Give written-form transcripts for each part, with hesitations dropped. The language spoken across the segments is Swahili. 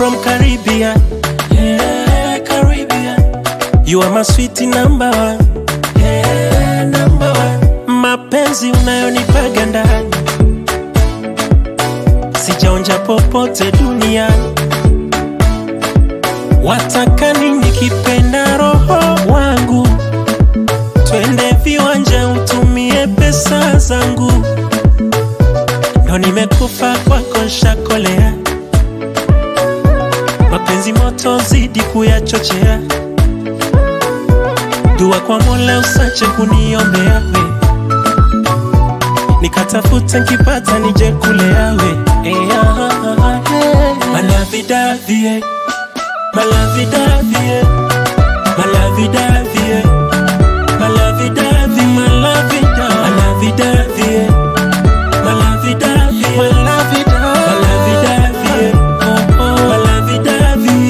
from Caribbean. Yeah, Caribbean. You are my sweet number one. Yeah, number one. Mapenzi unayonipaga ndani sijaonja popote duniani. Wataka nini kipenda roho wangu? Twende viwanja utumie pesa zangu. Ndo nimekufa kwako nshakolea. Mapenzi moto zidi kuyachochea. Dua kwa Mola usache kuniombea we. Nikatafuta nkipata nije kulea we. Malavidavie, malavidavie, malavidavie, malavidavie, malavidavie, malavidavie, malavidavie, malavidavie.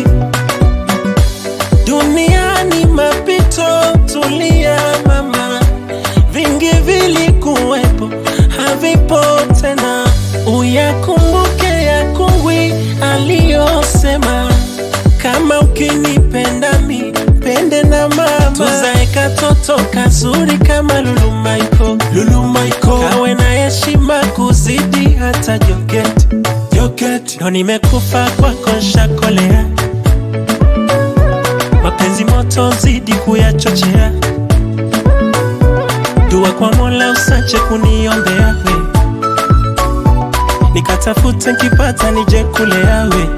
Duniani mapito tulia mama, vingi vilikuwepo havipo tena. Uyakumbuke ya kungwi aliyosema, kama ukinipenda mi pende na mama. Tuzae katoto kazuri kama Lulu Michael, Lulu Michael. Kawe na heshima kuzidi hata Joketi, Joketi. Ndo nimekufa kwako nshakolea. Mapenzi moto zidi kuyachochea. Dua kwa Mola usache kuniombea we. Nikatafuta nkipata nije kulea we.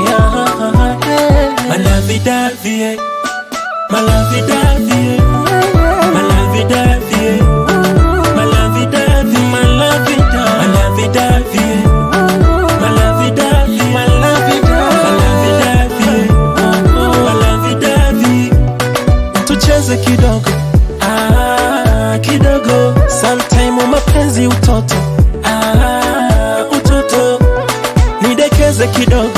Malavidavie, malavidavie, malavidavie, malavidavie, malavidavie, malavidavie, malavidavie, malavidavie. Tucheze kidogo, kidogo. Sometime mapenzi utoto, utoto. Nidekeze kidogo,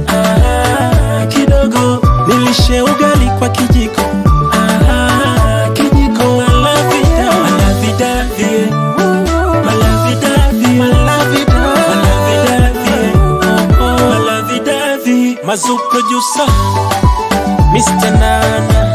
kidogo. Nilishe ugali kwa kijiko, kijiko. Malavidavie, malavidavie, malavidavie, malavidavie. Mazu producer Mr. Nana.